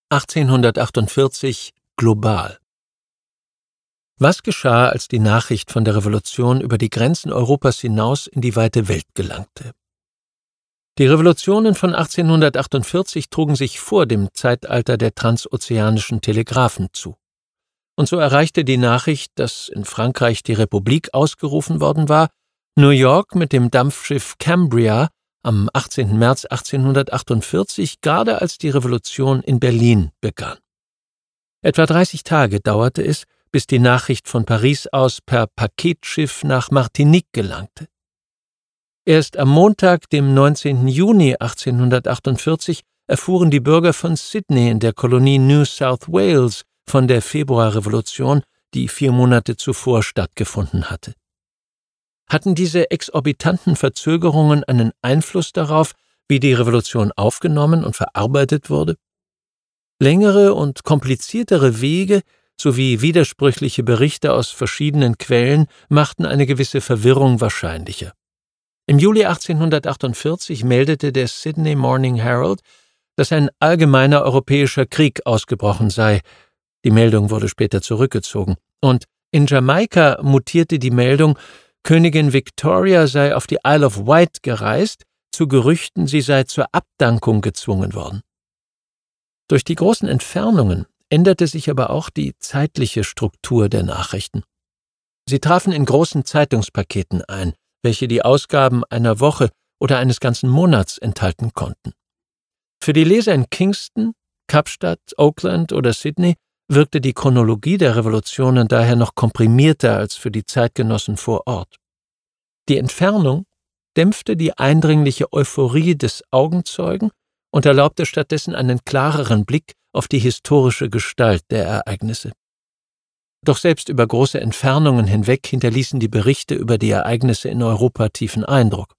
1848 global. Was geschah, als die Nachricht von der Revolution über die Grenzen Europas hinaus in die weite Welt gelangte? Die Revolutionen von 1848 trugen sich vor dem Zeitalter der transozeanischen Telegraphen zu. Und so erreichte die Nachricht, dass in Frankreich die Republik ausgerufen worden war, New York mit dem Dampfschiff Cambria am 18. März 1848, gerade als die Revolution in Berlin begann. Etwa 30 Tage dauerte es, bis die Nachricht von Paris aus per Paketschiff nach Martinique gelangte. Erst am Montag, dem 19. Juni 1848, erfuhren die Bürger von Sydney in der Kolonie New South Wales von der Februarrevolution, die 4 Monate zuvor stattgefunden hatte. Hatten diese exorbitanten Verzögerungen einen Einfluss darauf, wie die Revolution aufgenommen und verarbeitet wurde? Längere und kompliziertere Wege sowie widersprüchliche Berichte aus verschiedenen Quellen machten eine gewisse Verwirrung wahrscheinlicher. Im Juli 1848 meldete der Sydney Morning Herald, dass ein allgemeiner europäischer Krieg ausgebrochen sei. Die Meldung wurde später zurückgezogen. Und in Jamaika mutierte die Meldung, Königin Victoria sei auf die Isle of Wight gereist, zu Gerüchten, sie sei zur Abdankung gezwungen worden. Durch die großen Entfernungen änderte sich aber auch die zeitliche Struktur der Nachrichten. Sie trafen in großen Zeitungspaketen ein, welche die Ausgaben einer Woche oder eines ganzen Monats enthalten konnten. Für die Leser in Kingston, Kapstadt, Auckland oder Sydney wirkte die Chronologie der Revolutionen daher noch komprimierter als für die Zeitgenossen vor Ort. Die Entfernung dämpfte die eindringliche Euphorie des Augenzeugen und erlaubte stattdessen einen klareren Blick auf die historische Gestalt der Ereignisse. Doch selbst über große Entfernungen hinweg hinterließen die Berichte über die Ereignisse in Europa tiefen Eindruck.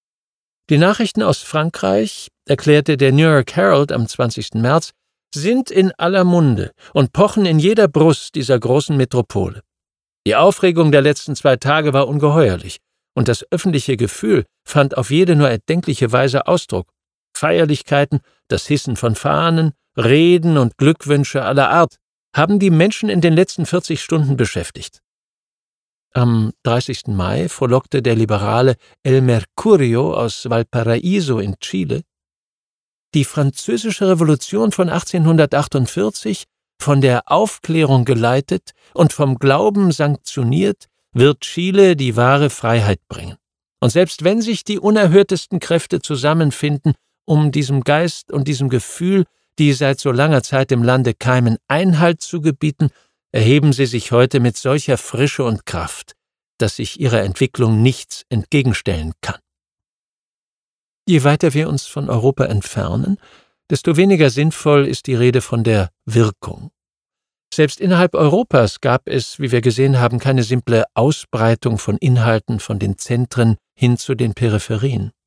Die Nachrichten aus Frankreich, erklärte der New York Herald am 20. März, sind in aller Munde und pochen in jeder Brust dieser großen Metropole. Die Aufregung der letzten 2 Tage war ungeheuerlich, und das öffentliche Gefühl fand auf jede nur erdenkliche Weise Ausdruck. Feierlichkeiten, das Hissen von Fahnen, Reden und Glückwünsche aller Art haben die Menschen in den letzten 40 Stunden beschäftigt. Am 30. Mai frohlockte der Liberale El Mercurio aus Valparaiso in Chile: Die französische Revolution von 1848, von der Aufklärung geleitet und vom Glauben sanktioniert, wird Chile die wahre Freiheit bringen. Und selbst wenn sich die unerhörtesten Kräfte zusammenfinden, um diesem Geist und diesem Gefühl, die seit so langer Zeit im Lande keimen, Einhalt zu gebieten, erheben sie sich heute mit solcher Frische und Kraft, dass sich ihrer Entwicklung nichts entgegenstellen kann. Je weiter wir uns von Europa entfernen, desto weniger sinnvoll ist die Rede von der Wirkung. Selbst innerhalb Europas gab es, wie wir gesehen haben, keine simple Ausbreitung von Inhalten von den Zentren hin zu den Peripherien.